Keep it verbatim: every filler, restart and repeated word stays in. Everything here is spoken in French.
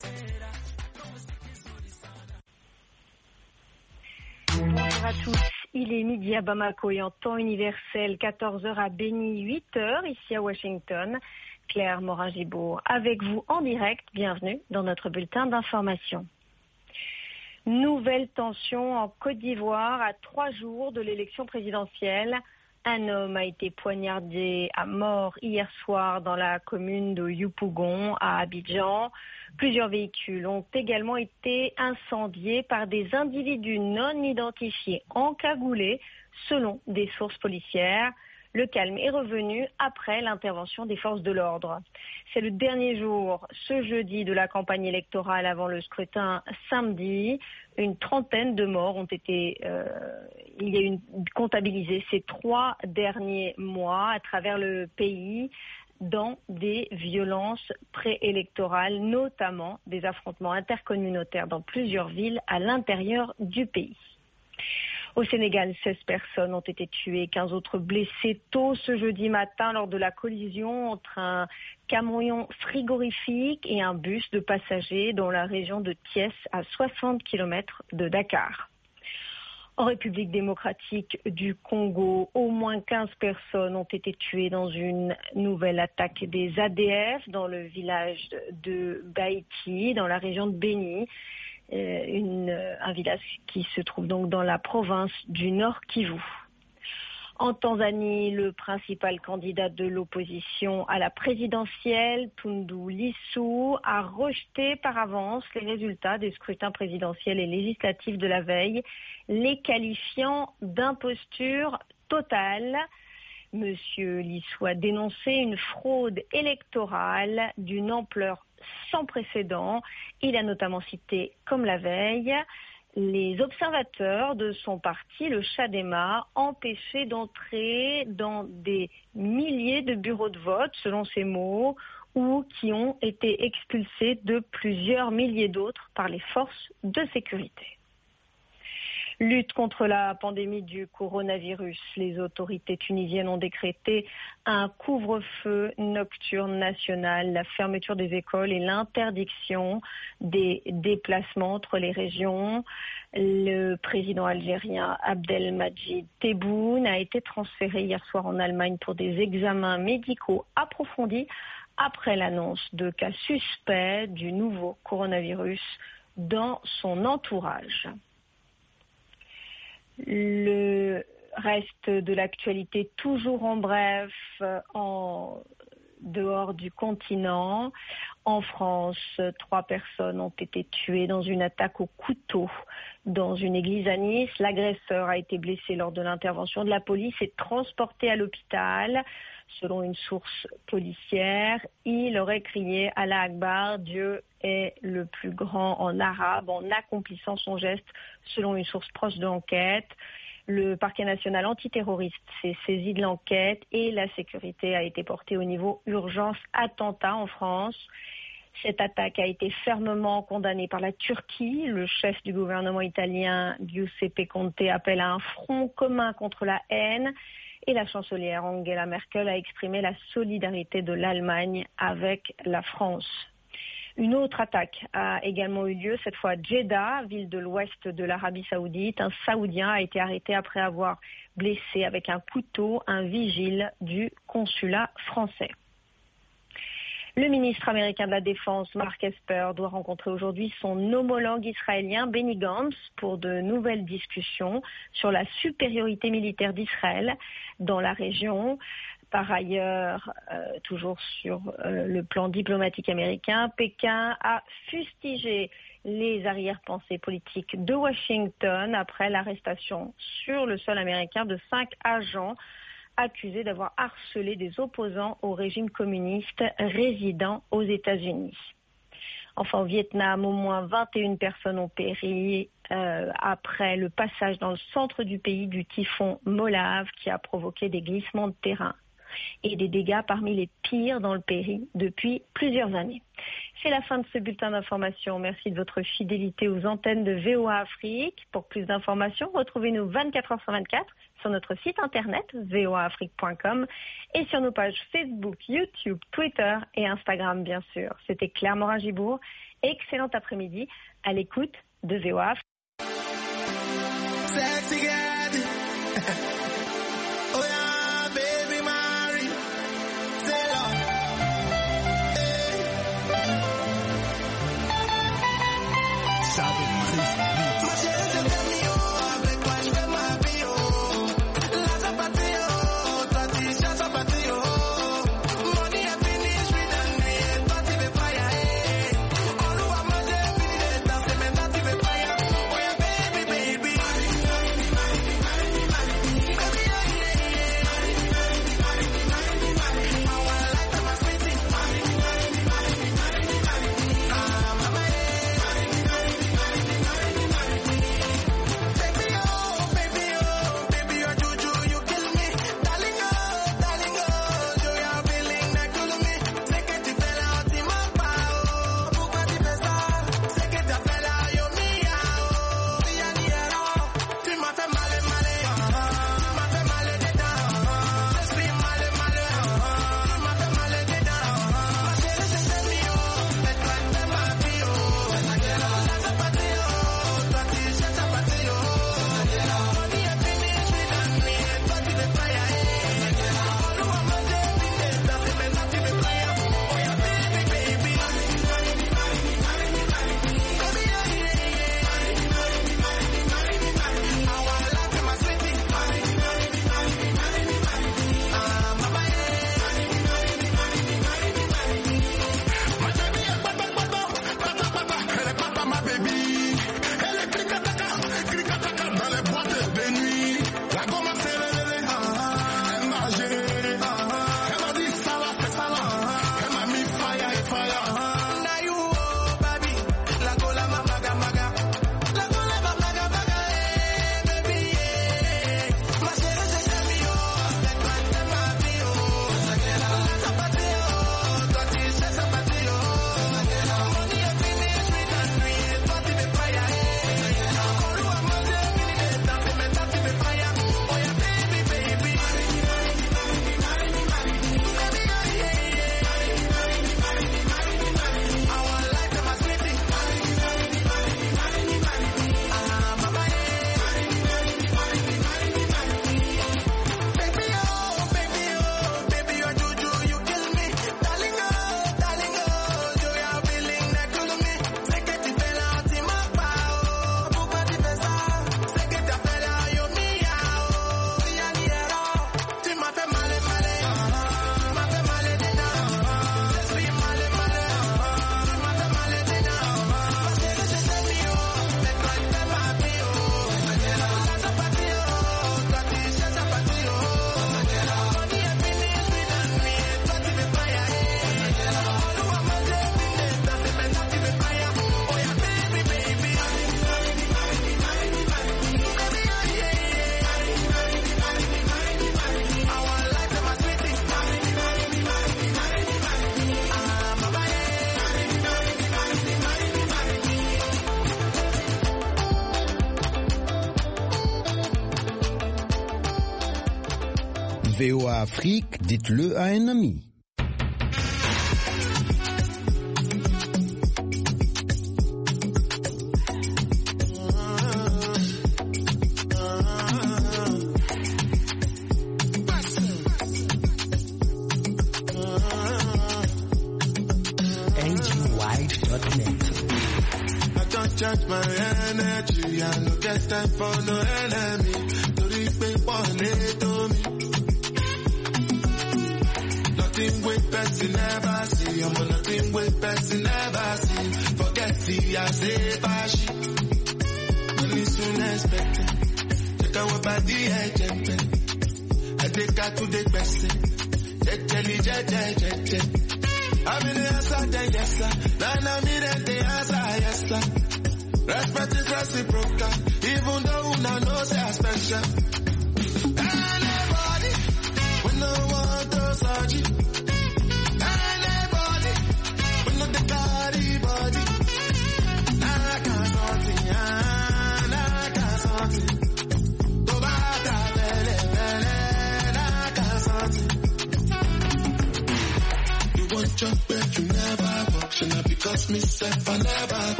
Bonjour à tous, il est midi à Bamako et en temps universel, quatorze heures à Beni, huit heures ici à Washington. Claire Morin-Gibault avec vous en direct, bienvenue dans notre bulletin d'information. Nouvelle tension en Côte d'Ivoire à trois jours de l'élection présidentielle. Un homme a été poignardé à mort hier soir dans la commune de Yopougon à Abidjan. Plusieurs véhicules ont également été incendiés par des individus non identifiés encagoulés selon des sources policières. Le calme est revenu après l'intervention des forces de l'ordre. C'est le dernier jour, ce jeudi, de la campagne électorale avant le scrutin samedi. Une trentaine de morts ont été euh, il y a une, comptabilisées ces trois derniers mois à travers le pays dans des violences préélectorales, notamment des affrontements intercommunautaires dans plusieurs villes à l'intérieur du pays. Au Sénégal, seize personnes ont été tuées, quinze autres blessées tôt ce jeudi matin lors de la collision entre un camion frigorifique et un bus de passagers dans la région de Thiès, à soixante kilomètres de Dakar. En République démocratique du Congo, au moins quinze personnes ont été tuées dans une nouvelle attaque des A D F dans le village de Baïti, dans la région de Beni. Une, un village qui se trouve donc dans la province du Nord Kivu. En Tanzanie, le principal candidat de l'opposition à la présidentielle, Tundu Lissu, a rejeté par avance les résultats des scrutins présidentiels et législatifs de la veille, les qualifiant d'imposture totale. Monsieur Lissu a dénoncé une fraude électorale d'une ampleur sans précédent. Il a notamment cité, comme la veille, les observateurs de son parti, le Chadema, empêchés d'entrer dans des milliers de bureaux de vote, selon ses mots, ou qui ont été expulsés de plusieurs milliers d'autres par les forces de sécurité. Lutte contre la pandémie du coronavirus. Les autorités tunisiennes ont décrété un couvre-feu nocturne national, la fermeture des écoles et l'interdiction des déplacements entre les régions. Le président algérien Abdelmadjid Tebboune a été transféré hier soir en Allemagne pour des examens médicaux approfondis après l'annonce de cas suspects du nouveau coronavirus dans son entourage. Le reste de l'actualité, toujours en bref, en dehors du continent. En France, trois personnes ont été tuées dans une attaque au couteau dans une église à Nice. L'agresseur a été blessé lors de l'intervention de la police et transporté à l'hôpital. Selon une source policière, il aurait crié « Allah Akbar », Dieu est le plus grand en arabe, en accomplissant son geste, selon une source proche de l'enquête. Le parquet national antiterroriste s'est saisi de l'enquête et la sécurité a été portée au niveau urgence attentat en France. Cette attaque a été fermement condamnée par la Turquie. Le chef du gouvernement italien, Giuseppe Conte, appelle à un front commun contre la haine. Et la chancelière Angela Merkel a exprimé la solidarité de l'Allemagne avec la France. Une autre attaque a également eu lieu, cette fois à Jeddah, ville de l'ouest de l'Arabie Saoudite. Un Saoudien a été arrêté après avoir blessé avec un couteau un vigile du consulat français. Le ministre américain de la Défense, Mark Esper, doit rencontrer aujourd'hui son homologue israélien, Benny Gantz, pour de nouvelles discussions sur la supériorité militaire d'Israël dans la région. Par ailleurs, euh, toujours sur euh, le plan diplomatique américain, Pékin a fustigé les arrière-pensées politiques de Washington après l'arrestation sur le sol américain de cinq agents accusés d'avoir harcelé des opposants au régime communiste résidant aux États-Unis. Enfin, au Vietnam, au moins vingt et une personnes ont péri euh, après le passage dans le centre du pays du typhon Molave qui a provoqué des glissements de terrain et des dégâts parmi les pires dans le pays depuis plusieurs années. C'est la fin de ce bulletin d'information. Merci de votre fidélité aux antennes de V O A Afrique. Pour plus d'informations, retrouvez-nous vingt-quatre heures sur vingt-quatre sur notre site internet v o a afrique point com et sur nos pages Facebook, YouTube, Twitter et Instagram, bien sûr. C'était Claire Morin-Gibourg. Excellent après-midi à l'écoute de V O A Afrique. V O A Afrique, dites-le à un ami. Charge my energy, I no get time for no enemy. Tori pe pole to me. Nothing with person never see, I'm nothing with person never see. Forget the I say bashi. Money soon expected. Check out body agent. I take her to the best. Jelly, jelly, jelly. I'm in the answer, then yes sir. Then I'm in the answer, yes sir. Respect is reciprocal, even though una know say I special. Anybody, we no want to search it. Anybody, we no the carry myself, I never